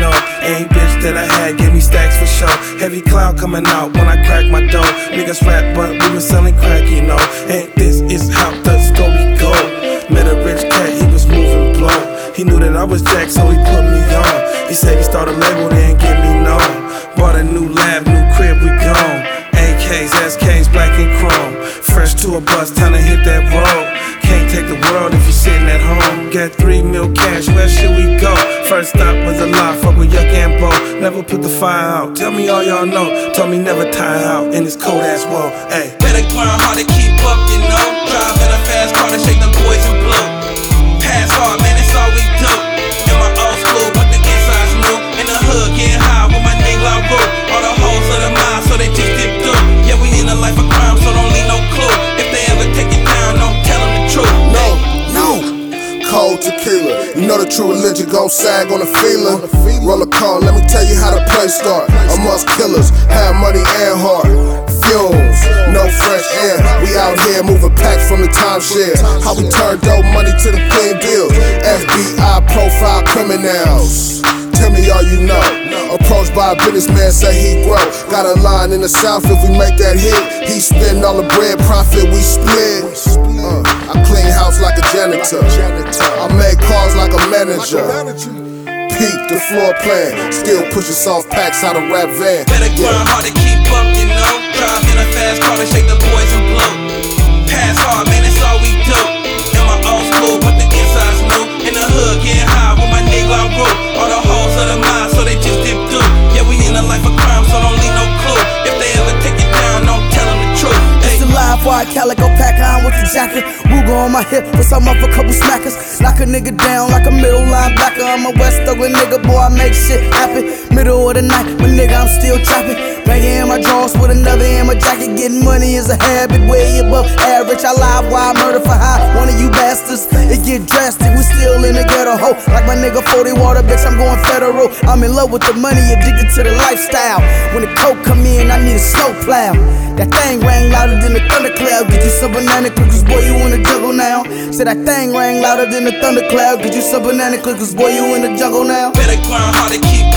know. Ain't bitch that I had gave me stacks for show. Heavy cloud coming out when I crack my dough. Niggas rap, but we was selling crack, you know. And this is how the story go. Met a rich cat, he was moving blow. He knew that I was Jack, so he put me on. He said he started a label, then get me known. Bought a new lab, new crib, we gone. AKs, SKs, black and chrome. Fresh to a bus, time to hit that road. Can't take the world if you're sitting at home. Got 3 mil cash, where should we go? First stop was a lot, fuck with Yuck and Bo. Never put the fire out, tell me all y'all know. Told me never tie out in this cold ass world. Ayy, better grind hard to keep up, you know. Drive in a fast car to shake them boys and blow. Pass hard, man, it's all we do. In my old school, but the inside's new. In the hood, getting high with my nigga I roll. All the hoes of the mind, so they just dip through. Yeah, we in a life of crime, so don't leave no clue. If they ever take it down, don't tell them the truth. Cold tequila, you know the true religion gon' sag on the feeling. Roll a cone, let me tell you how the play start. Amongst killers, have money and heart. Fumes, no fresh air. We out here moving packs from the timeshare. How we turn dope money to the clean bill. FBI profile criminals. Tell me all you know. Approached by a businessman, say he grow. Got a line in the south, if we make that hit, he spend all the bread, profit we split. I clean house like a janitor. I make calls like a manager. Peep the floor plan, still pushing soft packs out of rap van. Better grind hard to keep up, you know. Drive in a fast car to shake the boys and blow. Pass hard, man, it's all we do. In my old school, but the inside's new. In the hood, getting high with my nigga I roll. All the hoes of the mind, so they just dip through. Yeah, we in a life of crime, so don't leave no clue. If they ever take it down, don't tell them the truth. It's the live wire calico pack on with the jacket. Ruger on my hip, for some up a couple smackers. Knock a nigga down like a middle linebacker. I'm a West Oakland nigga, boy, I make shit happen. Middle of the night, but nigga, I'm still trapping. Banging in my drawers with another in my jacket. Getting money is a habit, way above average. I live wire murder for high, one of you bastards. It get drastic, we still in the ghetto hoe. Like my nigga 40 water, bitch, I'm going federal. I'm in love with the money, addicted to the lifestyle. When the coke come in, I need a snow plow. That thing rang louder than the thundercloud. Get you some banana clickers, boy, you in the jungle now. Said that thing rang louder than the thundercloud. Get you some banana clickers, boy, you in the jungle now. Better grind hard to keep